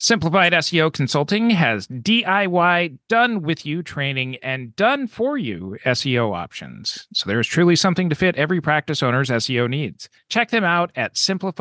Simplified SEO Consulting has DIY done with you training and done for you SEO options. So there is truly something to fit every practice owner's SEO needs. Check them out at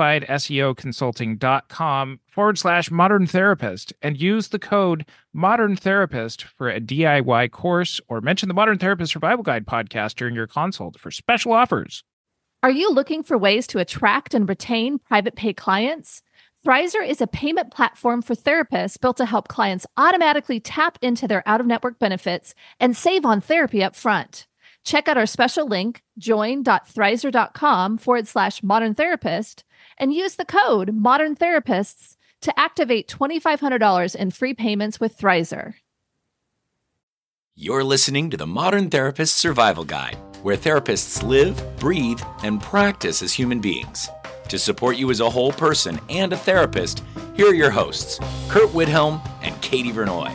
simplifiedseoconsulting.com/modern therapist and use the code modern therapist for a DIY course, or mention the Modern Therapist Survival Guide podcast during your consult for special offers. Are you looking for ways to attract and retain private pay clients? Thrizer is a payment platform for therapists built to help clients automatically tap into their out-of-network benefits and save on therapy up front. Check out our special link, join.thrizer.com/modern therapist, and use the code modern therapists to activate $2,500 in free payments with Thrizer. You're listening to the Modern Therapist Survival Guide, where therapists live, breathe, and practice as human beings. To support you as a whole person and a therapist, here are your hosts, Kurt Widhelm and Katie Vernoy.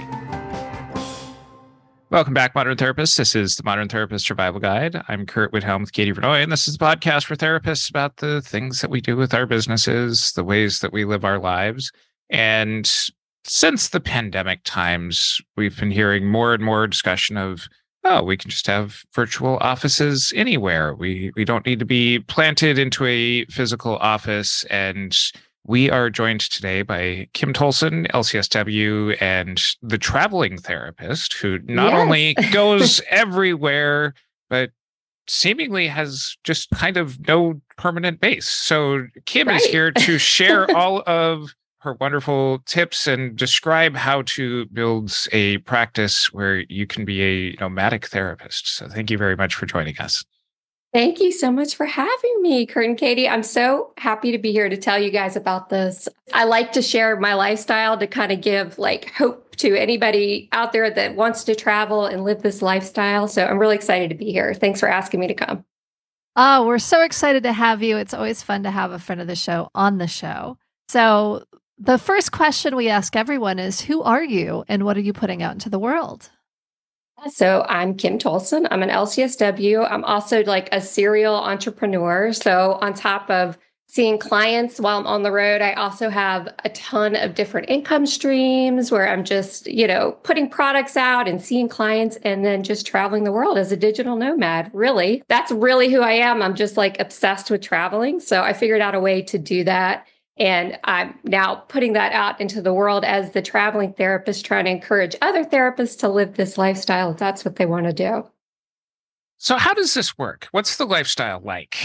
Welcome back, Modern Therapists. This is the Modern Therapist Survival Guide. I'm Kurt Widhelm with Katie Vernoy, and this is a podcast for therapists about the things that we do with our businesses, the ways that we live our lives. And since the pandemic times, we've been hearing more and more discussion of, oh, we can just have virtual offices anywhere. We don't need to be planted into a physical office. And we are joined today by Kim Tolson, LCSW, and the traveling therapist who not only goes everywhere, but seemingly has just kind of no permanent base. So Kim is here to share all of her wonderful tips and describe how to build a practice where you can be a nomadic therapist. So thank you very much for joining us. Thank you so much for having me, Kurt and Katie. I'm so happy to be here to tell you guys about this. I like to share my lifestyle to kind of give hope to anybody out there that wants to travel and live this lifestyle. So I'm really excited to be here. Thanks for asking me to come. Oh, we're so excited to have you. It's always fun to have a friend of the show on the show. So the first question we ask everyone is, who are you and what are you putting out into the world? So I'm Kim Tolson. I'm an LCSW. I'm also a serial entrepreneur. So on top of seeing clients while I'm on the road, I also have a ton of different income streams where I'm just, putting products out and seeing clients and then just traveling the world as a digital nomad. Really, that's really who I am. I'm just obsessed with traveling. So I figured out a way to do that. And I'm now putting that out into the world as the traveling therapist, trying to encourage other therapists to live this lifestyle if that's what they want to do. So how does this work? What's the lifestyle like?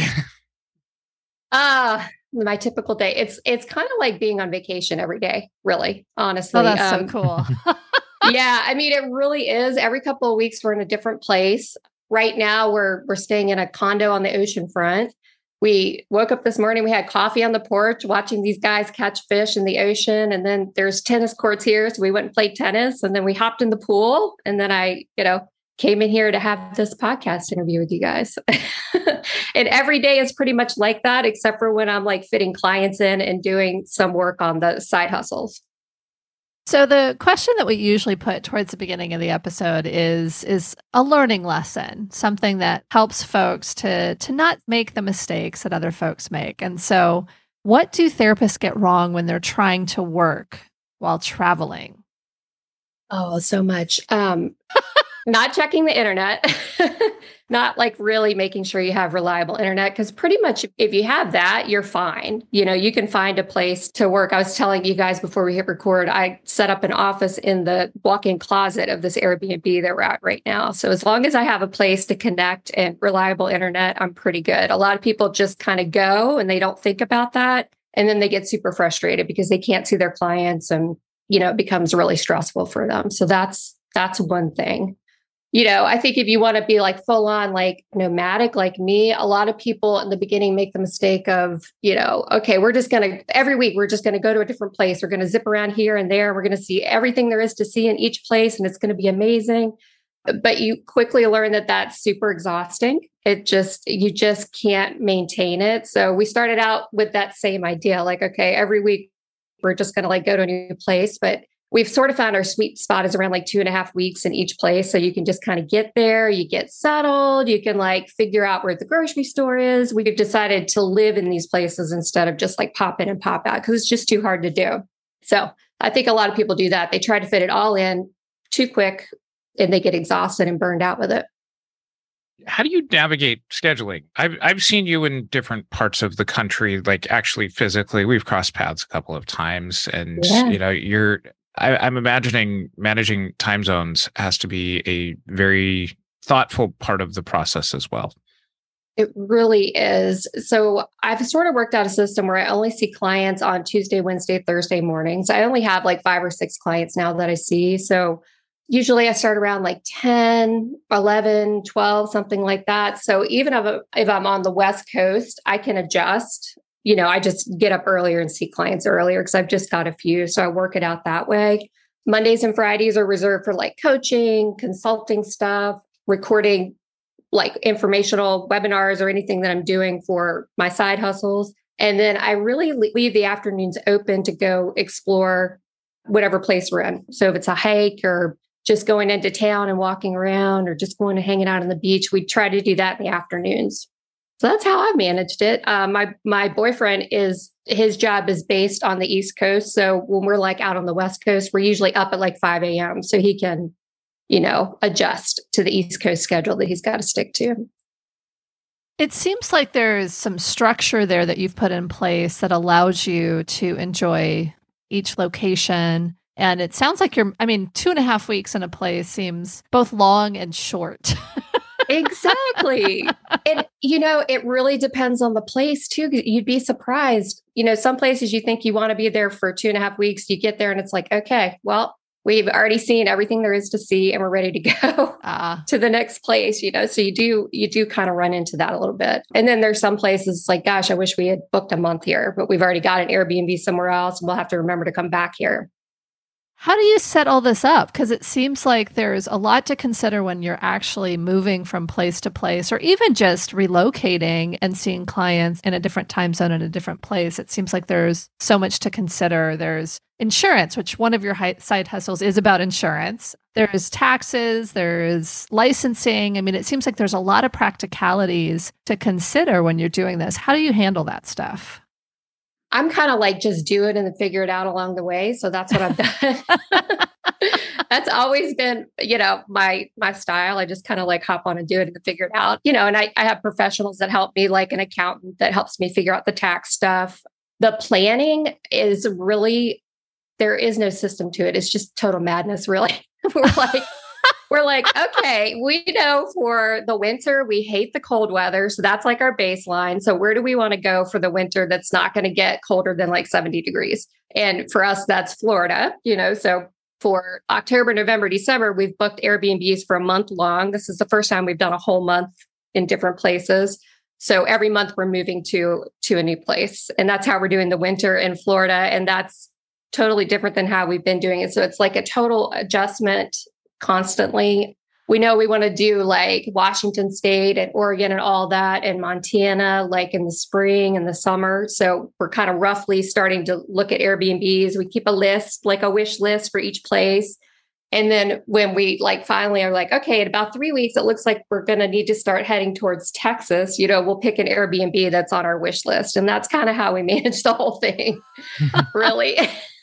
My typical day. It's kind of like being on vacation every day, really, honestly. Oh, that's so cool. Yeah, I mean, it really is. Every couple of weeks, we're in a different place. Right now, we're staying in a condo on the ocean front. We woke up this morning, we had coffee on the porch, watching these guys catch fish in the ocean. And then there's tennis courts here. So we went and played tennis, and then we hopped in the pool. And then I, came in here to have this podcast interview with you guys. And every day is pretty much like that, except for when I'm fitting clients in and doing some work on the side hustles. So the question that we usually put towards the beginning of the episode is a learning lesson, something that helps folks to not make the mistakes that other folks make. And so what do therapists get wrong when they're trying to work while traveling? Oh, so much. Not checking the internet, not really making sure you have reliable internet, because pretty much if you have that, you're fine. You can find a place to work. I was telling you guys before we hit record, I set up an office in the walk-in closet of this Airbnb that we're at right now. So as long as I have a place to connect and reliable internet, I'm pretty good. A lot of people just kind of go and they don't think about that. And then they get super frustrated because they can't see their clients and, it becomes really stressful for them. So that's one thing. I think if you want to be full on nomadic like me, a lot of people in the beginning make the mistake of, okay, every week we're just going to go to a different place. We're going to zip around here and there. We're going to see everything there is to see in each place, and it's going to be amazing. But you quickly learn that that's super exhausting. You just can't maintain it. So we started out with that same idea, okay, every week we're just going to go to a new place, but we've sort of found our sweet spot is around 2.5 weeks in each place. So you can just kind of get there, you get settled, you can figure out where the grocery store is. We've decided to live in these places instead of just pop in and pop out because it's just too hard to do. So I think a lot of people do that. They try to fit it all in too quick and they get exhausted and burned out with it. How do you navigate scheduling? I've seen you in different parts of the country, like actually physically. We've crossed paths a couple of times, and I'm imagining managing time zones has to be a very thoughtful part of the process as well. It really is. So I've sort of worked out a system where I only see clients on Tuesday, Wednesday, Thursday mornings. I only have like 5 or 6 clients now that I see. So usually I start around like 10, 11, 12, something like that. So even if I'm on the West Coast, I can adjust. I just get up earlier and see clients earlier because I've just got a few. So I work it out that way. Mondays and Fridays are reserved for like coaching, consulting stuff, recording like informational webinars or anything that I'm doing for my side hustles. And then I really leave the afternoons open to go explore whatever place we're in. So if it's a hike or just going into town and walking around or just going and hanging out on the beach, we try to do that in the afternoons. So that's how I've managed it. My boyfriend his job is based on the East Coast. So when we're like out on the West Coast, we're usually up at like 5 a.m. So he can adjust to the East Coast schedule that he's got to stick to. It seems like there's some structure there that you've put in place that allows you to enjoy each location. And it sounds like 2.5 weeks in a place seems both long and short. Exactly. And, it really depends on the place too. You'd be surprised. Some places you think you want to be there for 2.5 weeks, you get there and it's like, okay, well, we've already seen everything there is to see and we're ready to go to the next place, so you do kind of run into that a little bit. And then there's some places like, gosh, I wish we had booked a month here, but we've already got an Airbnb somewhere else and we'll have to remember to come back here. How do you set all this up? Because it seems like there's a lot to consider when you're actually moving from place to place or even just relocating and seeing clients in a different time zone in a different place. It seems like there's so much to consider. There's insurance, which one of your side hustles is about insurance. There's taxes, there's licensing. It seems like there's a lot of practicalities to consider when you're doing this. How do you handle that stuff? I'm kind of like, just do it and then figure it out along the way. So that's what I've done. That's always been, my style. I just kind of like hop on and do it and then figure it out, and I have professionals that help me, like an accountant that helps me figure out the tax stuff. The planning is really, there is no system to it. It's just total madness, really. We're like, okay, we know for the winter, we hate the cold weather. So that's like our baseline. So where do we want to go for the winter that's not going to get colder than like 70 degrees? And for us, that's Florida, so for October, November, December, we've booked Airbnbs for a month long. This is the first time we've done a whole month in different places. So every month we're moving to a new place. And that's how we're doing the winter in Florida. And that's totally different than how we've been doing it. So it's like a total adjustment constantly. We know we want to do like Washington State and Oregon and all that, and Montana, like in the spring and the summer. So we're kind of roughly starting to look at Airbnbs. We keep a list, like a wish list for each place. And then when we like finally are like, okay, in about 3 weeks, it looks like we're going to need to start heading towards Texas. We'll pick an Airbnb that's on our wish list. And that's kind of how we manage the whole thing, really.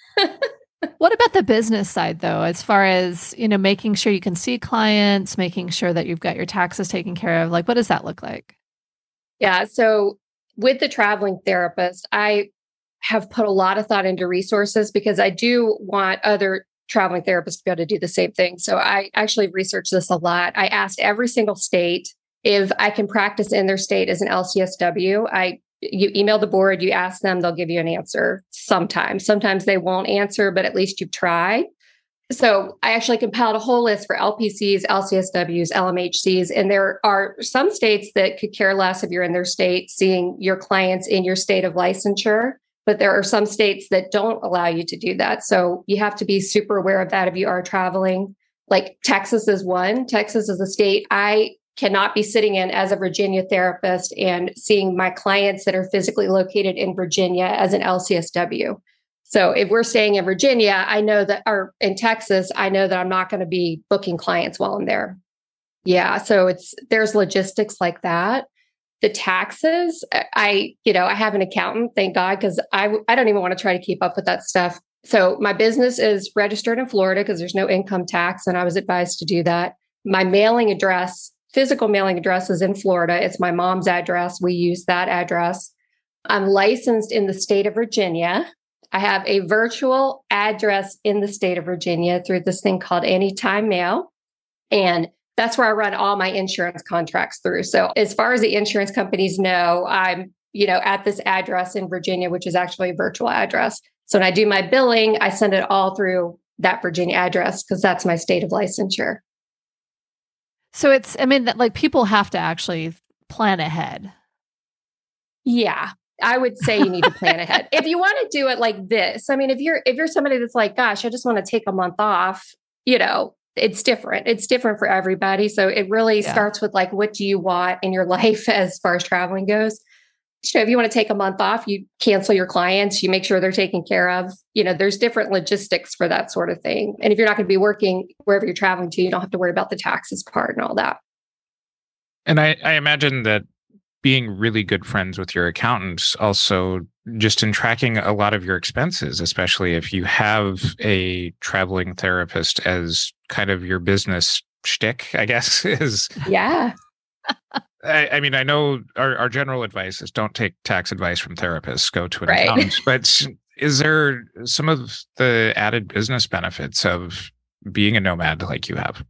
What about the business side, though, as far as, making sure you can see clients, making sure that you've got your taxes taken care of? Like, what does that look like? Yeah. So with the traveling therapist, I have put a lot of thought into resources because I do want other traveling therapists to be able to do the same thing. So I actually researched this a lot. I asked every single state if I can practice in their state as an LCSW. You email the board, you ask them, they'll give you an answer sometimes. Sometimes they won't answer, but at least you've tried. So I actually compiled a whole list for LPCs, LCSWs, LMHCs, and there are some states that could care less if you're in their state seeing your clients in your state of licensure, but there are some states that don't allow you to do that. So you have to be super aware of that if you are traveling. Like Texas is one. Texas is a state I cannot be sitting in as a Virginia therapist and seeing my clients that are physically located in Virginia as an LCSW. So if we're staying in Virginia, I know that, or in Texas, I know that I'm not going to be booking clients while I'm there. Yeah. So there's logistics like that. The taxes, I have an accountant, thank God, because I don't even want to try to keep up with that stuff So my business is registered in Florida because there's no income tax, and I was advised to do that. My mailing address, physical mailing address, is in Florida. It's my mom's address. We use that address. I'm licensed in the state of Virginia. I have a virtual address in the state of Virginia through this thing called Anytime Mail. And that's where I run all my insurance contracts through. So as far as the insurance companies know, I'm, at this address in Virginia, which is actually a virtual address. So when I do my billing, I send it all through that Virginia address because that's my state of licensure. So people have to actually plan ahead. Yeah, I would say you need to plan ahead. If you want to do it like this, if you're somebody that's like, gosh, I just want to take a month off, it's different. It's different for everybody. So it really starts with like, what do you want in your life as far as traveling goes? So if you want to take a month off, you cancel your clients, you make sure they're taken care of. There's different logistics for that sort of thing. And if you're not going to be working wherever you're traveling to, you don't have to worry about the taxes part and all that. And I imagine that being really good friends with your accountants also just in tracking a lot of your expenses, especially if you have a traveling therapist as kind of your business shtick, I guess, is. Yeah. I know our general advice is don't take tax advice from therapists, go to an accountant. But is there some of the added business benefits of being a nomad like you have?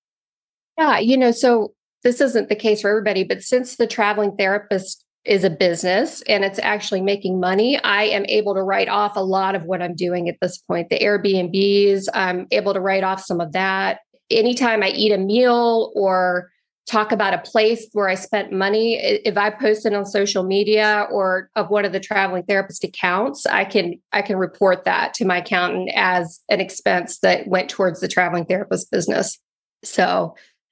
Yeah, so this isn't the case for everybody, but since the traveling therapist is a business and it's actually making money, I am able to write off a lot of what I'm doing at this point. The Airbnbs, I'm able to write off some of that. Anytime I eat a meal or talk about a place where I spent money, if I post it on social media or of one of the traveling therapist accounts, I can report that to my accountant as an expense that went towards the traveling therapist business. So,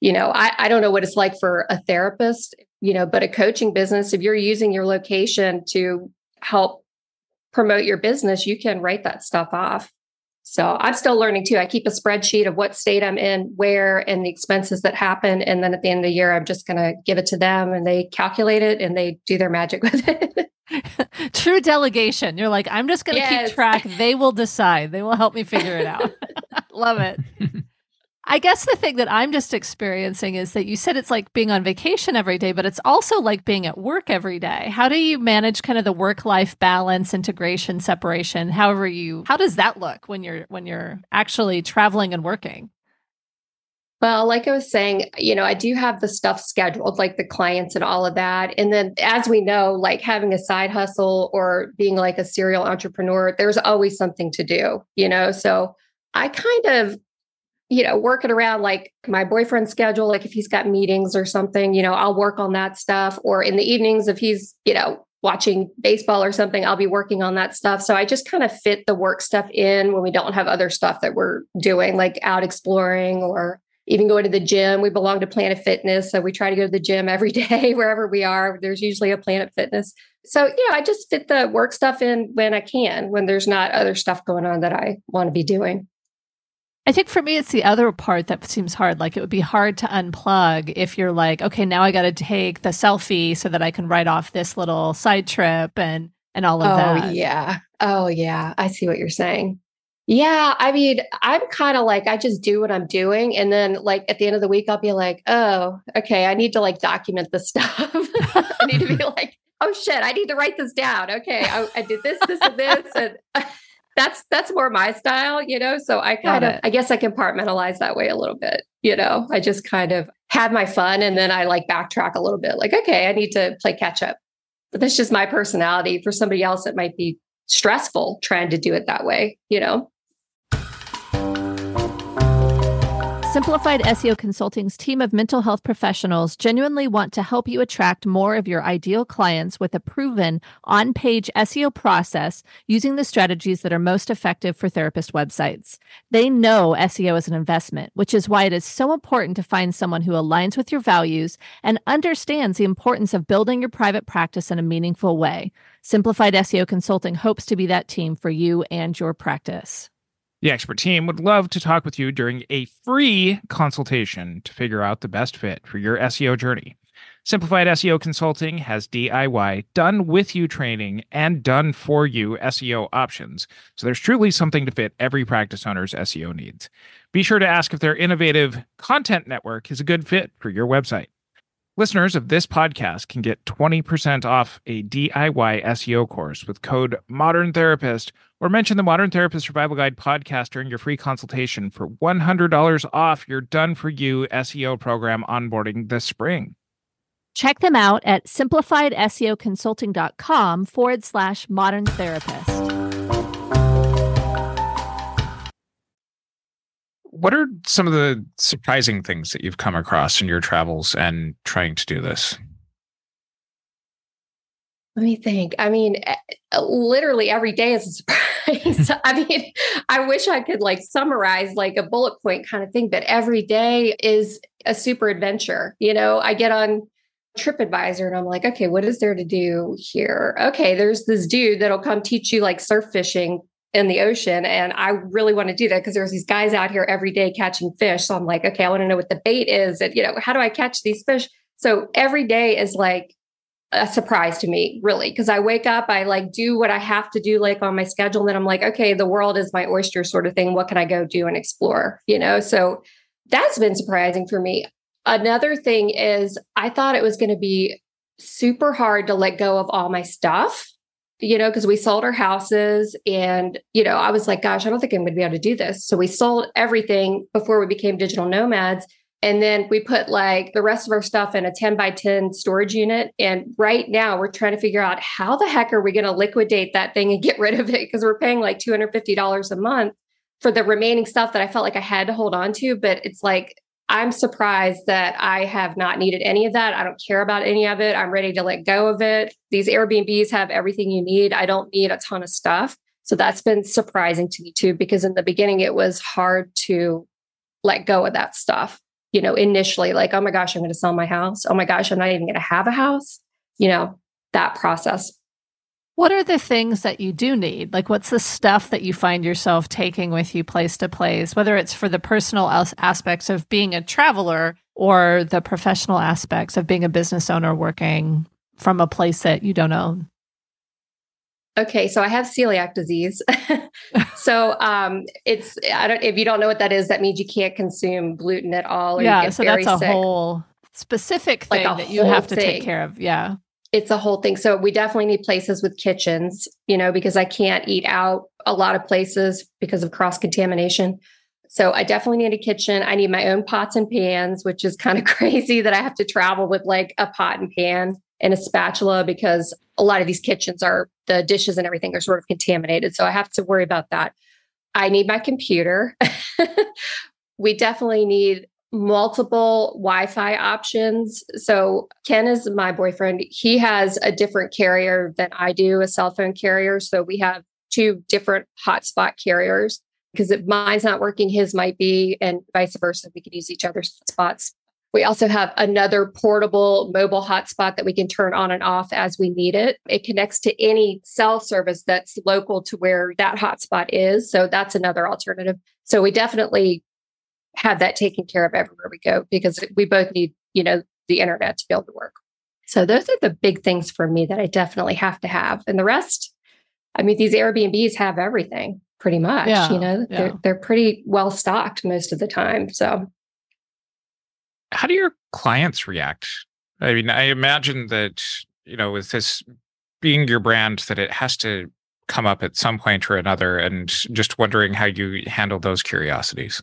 I don't know what it's like for a therapist, but a coaching business, if you're using your location to help promote your business, you can write that stuff off. So I'm still learning too. I keep a spreadsheet of what state I'm in, where, and the expenses that happen. And then at the end of the year, I'm just going to give it to them and they calculate it and they do their magic with it. True delegation. You're like, I'm just going to keep track. They will decide. They will help me figure it out. Love it. I guess the thing that I'm just experiencing is that you said it's like being on vacation every day, but it's also like being at work every day. How do you manage kind of the work-life balance, integration, separation? How does that look when you're actually traveling and working? Well, like I was saying, I do have the stuff scheduled, like the clients and all of that. And then as we know, like having a side hustle or being like a serial entrepreneur, there's always something to do, So I kind of working around like my boyfriend's schedule, like if he's got meetings or something, I'll work on that stuff. Or in the evenings, if he's, watching baseball or something, I'll be working on that stuff. So I just kind of fit the work stuff in when we don't have other stuff that we're doing, like out exploring or even going to the gym. We belong to Planet Fitness. So we try to go to the gym every day, wherever we are. There's usually a Planet Fitness. So, I just fit the work stuff in when I can, when there's not other stuff going on that I want to be doing. I think for me, it's the other part that seems hard. Like it would be hard to unplug if you're like, okay, now I got to take the selfie so that I can write off this little side trip and all of that. Oh, yeah. I see what you're saying. Yeah. I'm kind of like, I just do what I'm doing. And then like at the end of the week, I'll be like, oh, okay, I need to like document this stuff. I need to be like, oh shit, I need to write this down. Okay. I did this, and this. And that's more my style, so I I guess I compartmentalize that way a little bit. I just kind of have my fun and then I like backtrack a little bit like, okay, I need to play catch up. But that's just my personality. For somebody else, it might be stressful trying to do it that way, Simplified SEO Consulting's team of mental health professionals genuinely want to help you attract more of your ideal clients with a proven on-page SEO process using the strategies that are most effective for therapist websites. They know SEO is an investment, which is why it is so important to find someone who aligns with your values and understands the importance of building your private practice in a meaningful way. Simplified SEO Consulting hopes to be that team for you and your practice. The expert team would love to talk with you during a free consultation to figure out the best fit for your SEO journey. Simplified SEO Consulting has DIY, done with you training and done for you SEO options. So there's truly something to fit every practice owner's SEO needs. Be sure to ask if their innovative content network is a good fit for your website. Listeners of this podcast can get 20% off a DIY SEO course with code Modern Therapist, or mention the Modern Therapist Survival Guide podcast during your free consultation for $100 off your done-for-you SEO program onboarding this spring. Check them out at simplifiedseoconsulting.com/modern therapist. What are some of the surprising things that you've come across in your travels and trying to do this? Let me think. I mean, literally every day is a surprise. I mean, I wish I could like summarize like a bullet point kind of thing, but every day is a super adventure. You know, I get on TripAdvisor and I'm like, okay, what is there to do here? Okay, there's this dude that'll come teach you like surf fishing in the ocean. And I really want to do that because there's these guys out here every day catching fish. So I'm like, okay, I want to know what the bait is and, you know, how do I catch these fish? So every day is like a surprise to me, really, because I wake up, I like do what I have to do like on my schedule. And then I'm like, okay, the world is my oyster sort of thing. What can I go do and explore? You know, so that's been surprising for me. Another thing is I thought it was going to be super hard to let go of all my stuff, you know, because we sold our houses and, you know, I was like, gosh, I don't think I'm going to be able to do this. So we sold everything before we became digital nomads. And then we put like the rest of our stuff in a 10 by 10 storage unit. And right now we're trying to figure out how the heck are we going to liquidate that thing and get rid of it? Because we're paying like $250 a month for the remaining stuff that I felt like I had to hold on to. But it's like, I'm surprised that I have not needed any of that. I don't care about any of it. I'm ready to let go of it. These Airbnbs have everything you need. I don't need a ton of stuff. So that's been surprising to me too, because in the beginning, it was hard to let go of that stuff. You know, initially like, oh my gosh, I'm going to sell my house. Oh my gosh, I'm not even going to have a house. You know, that process. What are the things that you do need? Like, what's the stuff that you find yourself taking with you place to place, whether it's for the personal aspects of being a traveler or the professional aspects of being a business owner working from a place that you don't own? Okay, so I have celiac disease. So if you don't know what that is, that means you can't consume gluten at all. Or yeah, you get so very that's a sick. Whole specific thing that you have to take care of. Yeah. It's a whole thing. So we definitely need places with kitchens, you know, because I can't eat out a lot of places because of cross-contamination. So I definitely need a kitchen. I need my own pots and pans, which is kind of crazy that I have to travel with like a pot and pan and a spatula because a lot of these kitchens the dishes and everything are sort of contaminated. So I have to worry about that. I need my computer. We definitely need multiple Wi-Fi options. So Ken is my boyfriend. He has a different carrier than I do, a cell phone carrier. So we have two different hotspot carriers because if mine's not working, his might be, and vice versa. We could use each other's hotspots. We also have another portable mobile hotspot that we can turn on and off as we need it. It connects to any cell service that's local to where that hotspot is. So that's another alternative. So we definitely have that taken care of everywhere we go because we both need, you know, the internet to be able to work. So those are the big things for me that I definitely have to have. And the rest, I mean, these Airbnbs have everything pretty much, you know, they're pretty well stocked most of the time. So how do your clients react? I mean, I imagine that, you know, with this being your brand, that it has to come up at some point or another, and just wondering how you handle those curiosities.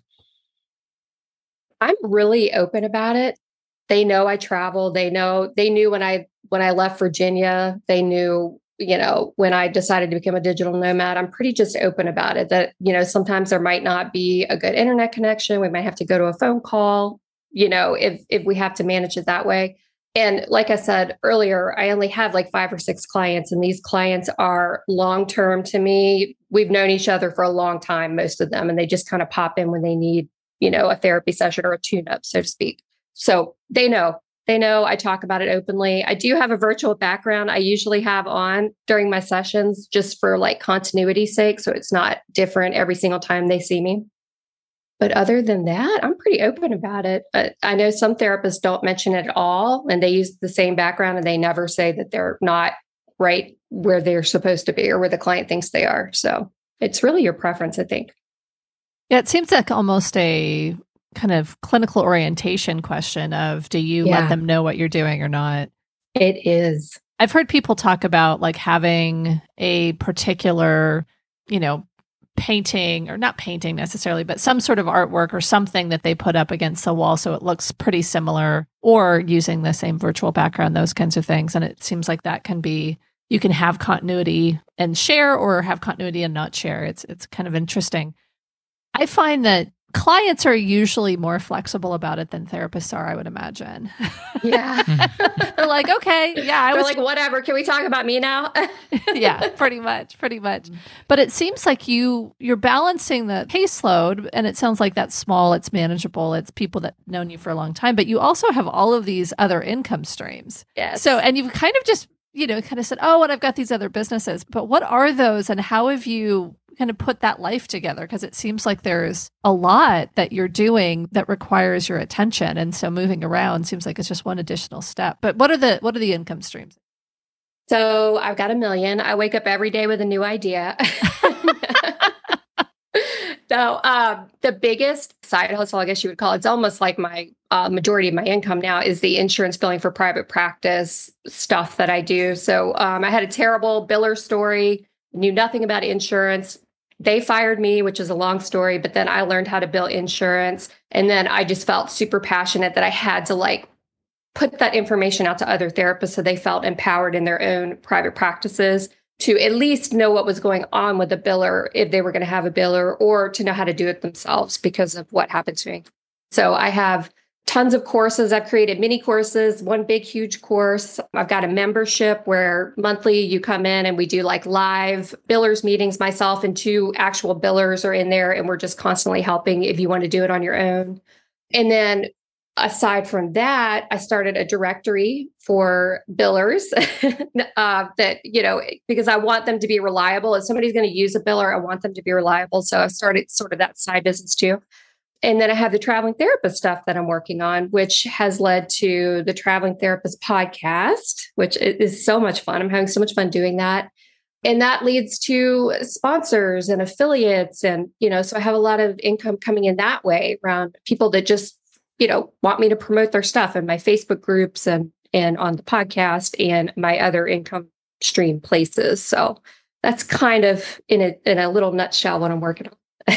I'm really open about it. They know I travel. They knew when I left Virginia, they knew, you know, when I decided to become a digital nomad, I'm pretty just open about it that, you know, sometimes there might not be a good internet connection. We might have to go to a phone call, you know, if we have to manage it that way. And like I said earlier, I only have like 5 or 6 clients, and these clients are long-term to me. We've known each other for a long time, most of them, and they just kind of pop in when they need, you know, a therapy session or a tune-up, so to speak. So they know I talk about it openly. I do have a virtual background I usually have on during my sessions just for like continuity's sake. So it's not different every single time they see me. But other than that, I'm pretty open about it. I know some therapists don't mention it at all, and they use the same background and they never say that they're not right where they're supposed to be or where the client thinks they are. So it's really your preference, I think. Yeah, it seems like almost a kind of clinical orientation question of, do you let them know what you're doing or not? It is. I've heard people talk about like having a particular, painting, or not painting necessarily, but some sort of artwork or something that they put up against the wall so it looks pretty similar, or using the same virtual background, those kinds of things. And it seems like that can be, you can have continuity and share, or have continuity and not share. It's kind of interesting. I find that clients are usually more flexible about it than therapists are, I would imagine. Yeah. They're like, okay, yeah. They're like, whatever. Can we talk about me now? Yeah, pretty much. But it seems like you're balancing the caseload, and it sounds like that's small, it's manageable, it's people that have known you for a long time, but you also have all of these other income streams. Yes. So, and you've kind of just, kind of said, oh, and I've got these other businesses, but what are those, and how have you kind of put that life together? Because it seems like there's a lot that you're doing that requires your attention. And so moving around seems like it's just one additional step. But what are the income streams? So I've got 1 million. I wake up every day with a new idea. So the biggest side hustle, I guess you would call it, it's almost like my majority of my income now, is the insurance billing for private practice stuff that I do. So I had a terrible biller story, knew nothing about insurance. They fired me, which is a long story, but then I learned how to bill insurance. And then I just felt super passionate that I had to put that information out to other therapists so they felt empowered in their own private practices to at least know what was going on with the biller, if they were going to have a biller, or to know how to do it themselves because of what happened to me. So I have tons of courses. I've created mini courses, one big, huge course. I've got a membership where monthly you come in and we do live billers meetings. Myself and 2 actual billers are in there, and we're just constantly helping if you want to do it on your own. And then aside from that, I started a directory for billers that, because I want them to be reliable. If somebody's going to use a biller, I want them to be reliable. So I've started sort of that side business too. And then I have the traveling therapist stuff that I'm working on, which has led to the Traveling Therapist podcast, which is so much fun. I'm having so much fun doing that. And that leads to sponsors and affiliates. And, so I have a lot of income coming in that way around people that just, want me to promote their stuff in my Facebook groups and on the podcast and my other income stream places. So that's kind of in a little nutshell what I'm working on.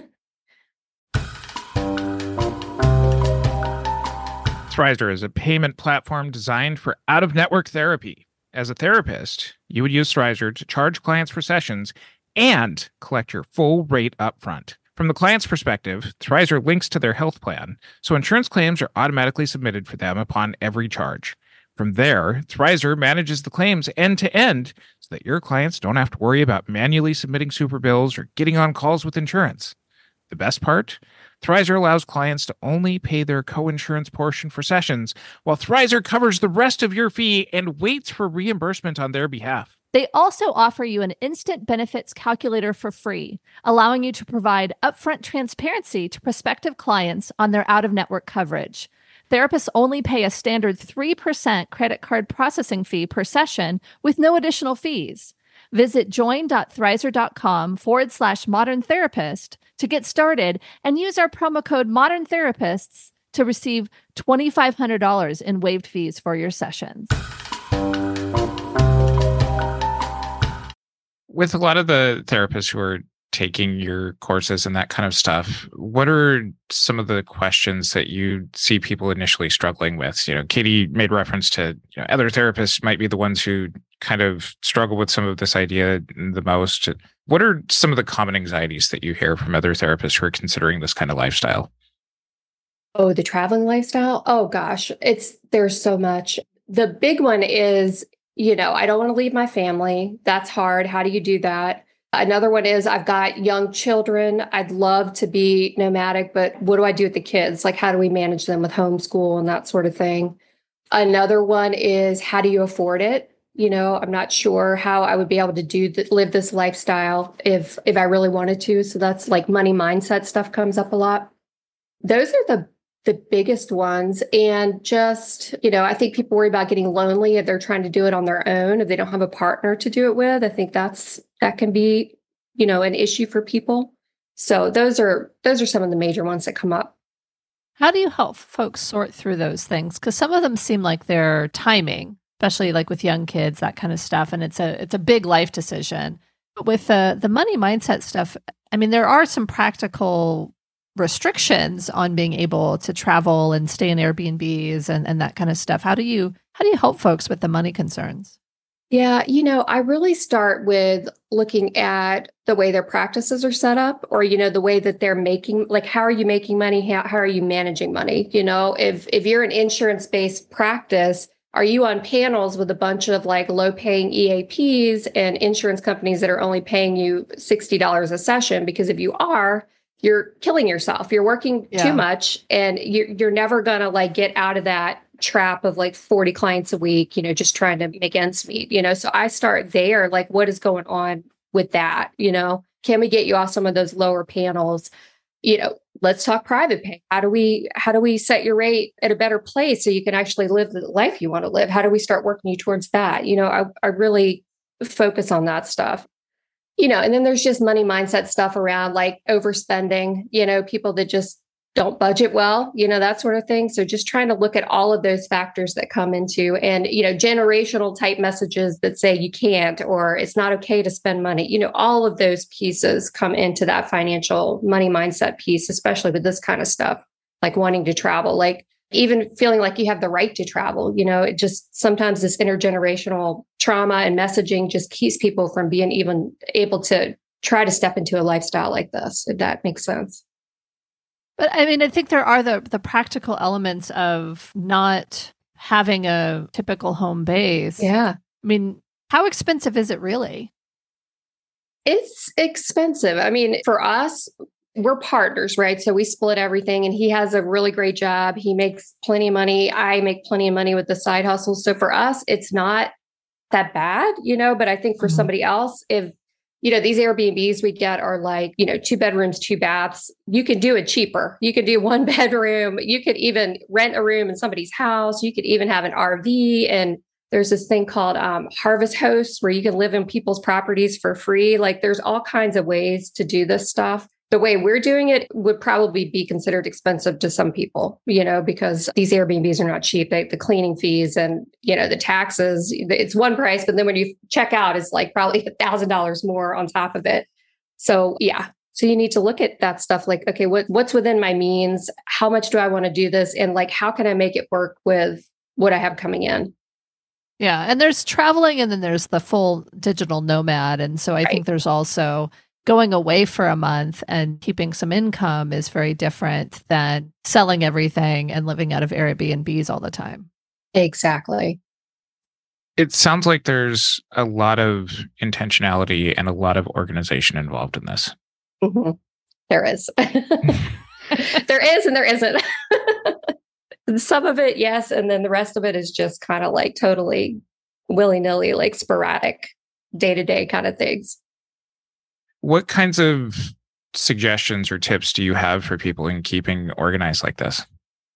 Thrizer is a payment platform designed for out-of-network therapy. As a therapist, you would use Thrizer to charge clients for sessions and collect your full rate upfront. From the client's perspective, Thrizer links to their health plan, so insurance claims are automatically submitted for them upon every charge. From there, Thrizer manages the claims end-to-end so that your clients don't have to worry about manually submitting super bills or getting on calls with insurance. The best part? Thrizer allows clients to only pay their co-insurance portion for sessions, while Thrizer covers the rest of your fee and waits for reimbursement on their behalf. They also offer you an instant benefits calculator for free, allowing you to provide upfront transparency to prospective clients on their out-of-network coverage. Therapists only pay a standard 3% credit card processing fee per session with no additional fees. Visit join.thrizer.com/modern therapist to get started and use our promo code Modern Therapists to receive $2,500 in waived fees for your sessions. With a lot of the therapists who are taking your courses and that kind of stuff, what are some of the questions that you see people initially struggling with? Katie made reference to other therapists might be the ones who kind of struggle with some of this idea the most. What are some of the common anxieties that you hear from other therapists who are considering this kind of lifestyle? Oh, the traveling lifestyle? Oh gosh, there's so much. The big one is, I don't want to leave my family. That's hard. How do you do that? Another one is I've got young children. I'd love to be nomadic, but what do I do with the kids? How do we manage them with homeschool and that sort of thing? Another one is how do you afford it? I'm not sure how I would be able to live this lifestyle if I really wanted to. So that's like money mindset stuff comes up a lot. Those are the biggest ones. And just, I think people worry about getting lonely if they're trying to do it on their own, if they don't have a partner to do it with. I think that can be, an issue for people. So those are some of the major ones that come up. How do you help folks sort through those things? Because some of them seem like they're timing, especially like with young kids, that kind of stuff. And it's a big life decision. But with the money mindset stuff, I mean, there are some practical restrictions on being able to travel and stay in Airbnbs and that kind of stuff. How do you help folks with the money concerns? Yeah, I really start with looking at the way their practices are set up, or, the way that they're making, like, how are you making money? How are you managing money? If you're an insurance-based practice, are you on panels with a bunch of like low-paying EAPs and insurance companies that are only paying you $60 a session? Because if you are, you're killing yourself. You're working too much, and you're never going to like get out of that trap of like 40 clients a week, just trying to make ends meet, So I start there, like, what is going on with that? Can we get you off some of those lower panels? Let's talk private pay. How do we set your rate at a better place so you can actually live the life you want to live? How do we start working you towards that? I really focus on that stuff. And then there's just money mindset stuff around like overspending, people that just don't budget well, that sort of thing. So just trying to look at all of those factors that come into, and, generational type messages that say you can't, or it's not okay to spend money, all of those pieces come into that financial money mindset piece, especially with this kind of stuff, like wanting to travel, like even feeling like you have the right to travel. It just sometimes this intergenerational trauma and messaging just keeps people from being even able to try to step into a lifestyle like this, if that makes sense. But I mean, I think there are the practical elements of not having a typical home base. Yeah. I mean, how expensive is it really? It's expensive. I mean, for us, we're partners, right? So we split everything, and he has a really great job. He makes plenty of money. I make plenty of money with the side hustle. So for us, it's not that bad, but I think for somebody else, if these Airbnbs we get are like, 2 bedrooms, 2 baths. You could do it cheaper. You could do 1 bedroom. You could even rent a room in somebody's house. You could even have an RV. And there's this thing called Harvest Hosts where you can live in people's properties for free. Like there's all kinds of ways to do this stuff. The way we're doing it would probably be considered expensive to some people, because these Airbnbs are not cheap. The cleaning fees and, the taxes, it's one price, but then when you check out, it's like probably $1,000 more on top of it. So, yeah. So you need to look at that stuff like, okay, what's within my means? How much do I want to do this? And like, how can I make it work with what I have coming in? Yeah. And there's traveling, and then there's the full digital nomad. And so I think there's also going away for a month and keeping some income is very different than selling everything and living out of Airbnbs all the time. Exactly. It sounds like there's a lot of intentionality and a lot of organization involved in this. Mm-hmm. There is. There is and there isn't. Some of it, yes. And then the rest of it is just kind of like totally willy-nilly, like sporadic day-to-day kind of things. What kinds of suggestions or tips do you have for people in keeping organized like this?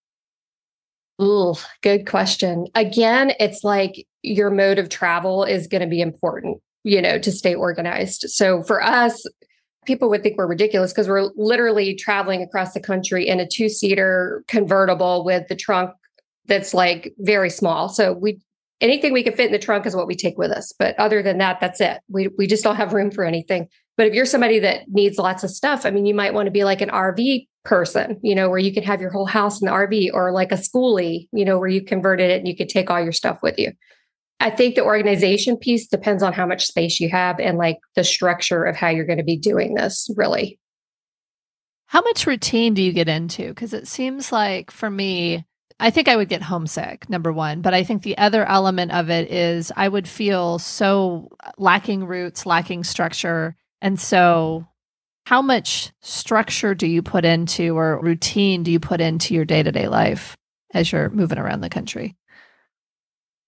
Ooh, good question. Again, it's like your mode of travel is going to be important, to stay organized. So for us, people would think we're ridiculous because we're literally traveling across the country in a 2-seater convertible with the trunk that's like very small. So anything we can fit in the trunk is what we take with us. But other than that, that's it. We just don't have room for anything. But if you're somebody that needs lots of stuff, I mean, you might want to be like an RV person, where you can have your whole house in the RV, or like a schoolie, where you converted it and you could take all your stuff with you. I think the organization piece depends on how much space you have and like the structure of how you're going to be doing this, really. How much routine do you get into? Because it seems like for me, I think I would get homesick, number one. But I think the other element of it is I would feel so lacking roots, lacking structure. And so how much structure do you put into, or routine do you put into your day-to-day life as you're moving around the country?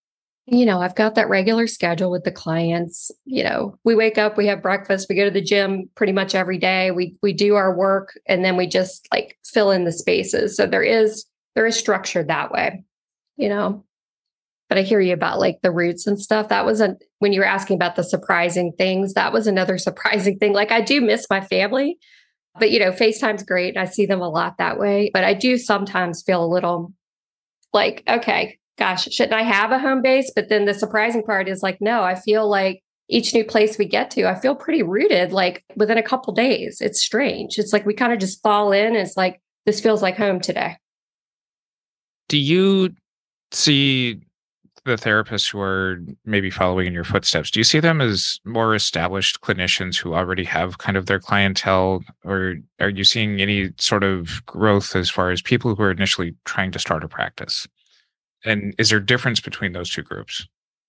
I've got that regular schedule with the clients. We wake up, we have breakfast, we go to the gym pretty much every day. We do our work, and then we just like fill in the spaces. So there is structure that way, But I hear you about like the roots and stuff. That was when you were asking about the surprising things, that was another surprising thing. Like I do miss my family, but FaceTime's great. I see them a lot that way. But I do sometimes feel a little like, okay, gosh, shouldn't I have a home base? But then the surprising part is like, no, I feel like each new place we get to, I feel pretty rooted like within a couple days. It's strange. It's like we kind of just fall in. And it's like, this feels like home today. Do you see the therapists who are maybe following in your footsteps? Do you see them as more established clinicians who already have kind of their clientele, or are you seeing any sort of growth as far as people who are initially trying to start a practice? And is there a difference between those two groups?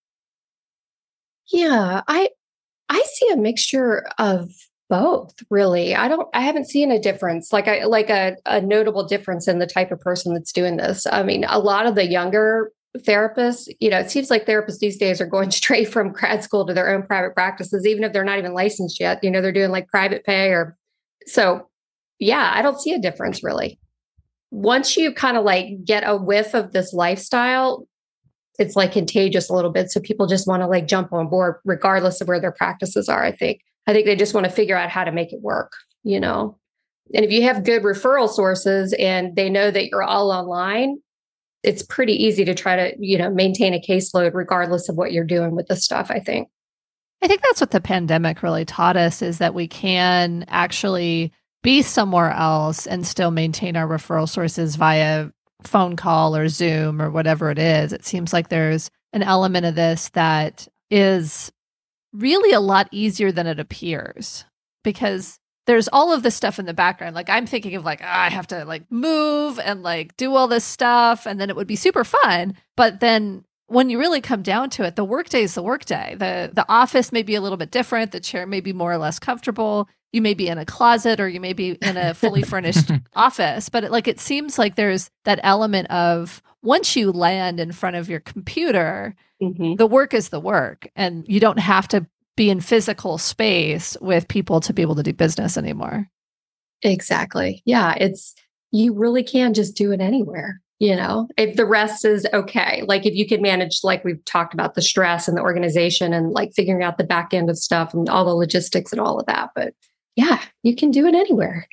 Yeah, I see a mixture of both, really. I haven't seen a difference, like a notable difference in the type of person that's doing this. I mean, a lot of the younger therapists, it seems like therapists these days are going straight from grad school to their own private practices, even if they're not even licensed yet. They're doing like private pay so. Yeah, I don't see a difference really. Once you kind of like get a whiff of this lifestyle, it's like contagious a little bit. So people just want to like jump on board regardless of where their practices are. I think they just want to figure out how to make it work, And if you have good referral sources and they know that you're all online, it's pretty easy to try to, maintain a caseload regardless of what you're doing with the stuff, I think. I think that's what the pandemic really taught us, is that we can actually be somewhere else and still maintain our referral sources via phone call or Zoom or whatever it is. It seems like there's an element of this that is really a lot easier than it appears, because there's all of this stuff in the background. Like I'm thinking of like, I have to like move and like do all this stuff, and then it would be super fun. But then when you really come down to it, the workday is the workday. The office may be a little bit different. The chair may be more or less comfortable. You may be in a closet, or you may be in a fully furnished office. But it seems like there's that element of once you land in front of your computer, the work is the work, and you don't have to be in physical space with people to be able to do business anymore. Exactly. Yeah. You really can just do it anywhere. If the rest is okay, like if you can manage, like we've talked about, the stress and the organization and like figuring out the back end of stuff and all the logistics and all of that. But yeah, you can do it anywhere.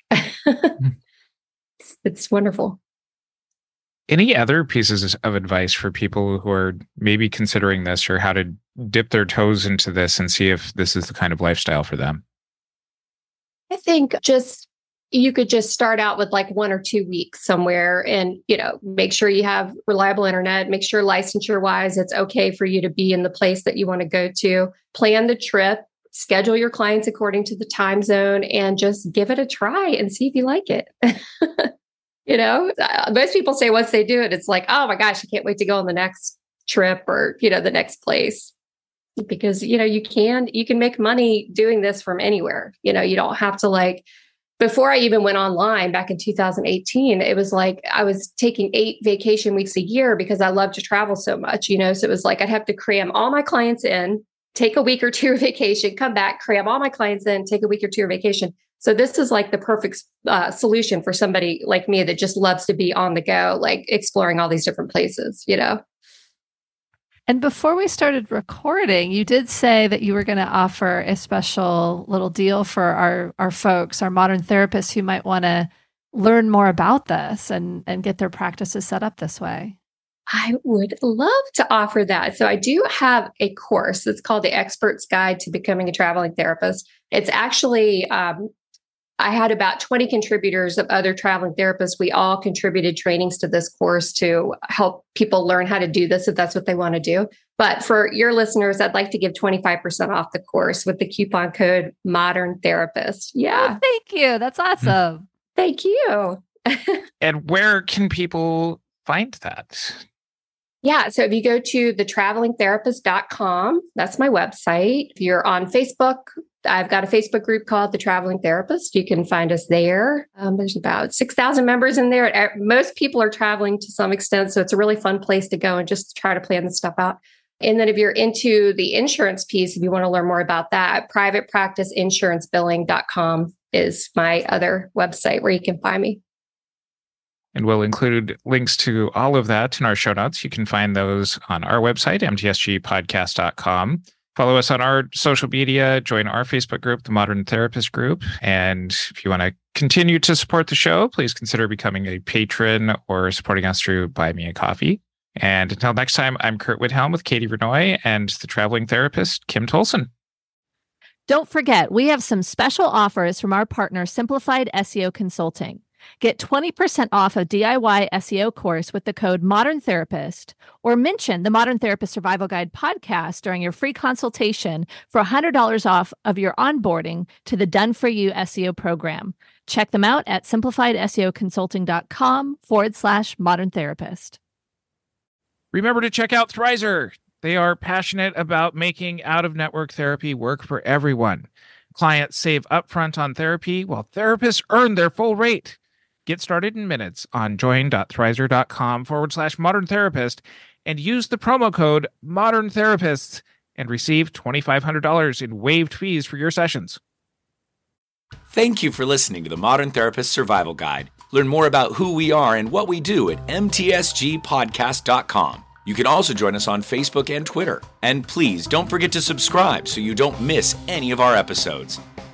It's wonderful. Any other pieces of advice for people who are maybe considering this, or how to dip their toes into this and see if this is the kind of lifestyle for them? I think you could just start out with like 1 or 2 weeks somewhere and, make sure you have reliable internet, make sure licensure wise, it's okay for you to be in the place that you want to go to, plan the trip, schedule your clients according to the time zone, and just give it a try and see if you like it. Most people say once they do it, it's like, oh my gosh, I can't wait to go on the next trip or, the next place. Because, you can make money doing this from anywhere. You don't have to before I even went online back in 2018, it was like I was taking 8 vacation weeks a year because I love to travel so much, so it was like I'd have to cram all my clients in, take a week or 2 of vacation, come back, cram all my clients in, take a week or 2 of vacation. So this is like the perfect solution for somebody like me that just loves to be on the go, like exploring all these different places, And before we started recording, you did say that you were going to offer a special little deal for our folks, our modern therapists who might want to learn more about this and get their practices set up this way. I would love to offer that. So I do have a course. It's called The Expert's Guide to Becoming a Traveling Therapist. It's actually, I had about 20 contributors of other traveling therapists. We all contributed trainings to this course to help people learn how to do this if that's what they want to do. But for your listeners, I'd like to give 25% off the course with the coupon code Modern Therapist. Yeah. Oh, thank you. That's awesome. Thank you. And where can people find that? Yeah. So if you go to thetravelingtherapist.com, that's my website. If you're on Facebook, I've got a Facebook group called The Traveling Therapist. You can find us there. There's about 6,000 members in there. Most people are traveling to some extent. So it's a really fun place to go and just try to plan this stuff out. And then if you're into the insurance piece, if you want to learn more about that, privatepracticeinsurancebilling.com is my other website where you can find me. And we'll include links to all of that in our show notes. You can find those on our website, mtsgpodcast.com. Follow us on our social media, join our Facebook group, the Modern Therapist Group. And if you want to continue to support the show, please consider becoming a patron or supporting us through Buy Me a Coffee. And until next time, I'm Kurt Widhelm with Katie Vernoy and the traveling therapist, Kim Tolson. Don't forget, we have some special offers from our partner, Simplified SEO Consulting. Get 20% off a DIY SEO course with the code Modern Therapist, or mention the Modern Therapist Survival Guide podcast during your free consultation for $100 off of your onboarding to the Done For You SEO program. Check them out at simplifiedseoconsulting.com/modern therapist. Remember to check out Thrizer. They are passionate about making out-of-network therapy work for everyone. Clients save upfront on therapy while therapists earn their full rate. Get started in minutes on join.thrizer.com/modern therapist and use the promo code Modern Therapists and receive $2,500 in waived fees for your sessions. Thank you for listening to the Modern Therapist Survival Guide. Learn more about who we are and what we do at mtsgpodcast.com. You can also join us on Facebook and Twitter. And please don't forget to subscribe so you don't miss any of our episodes.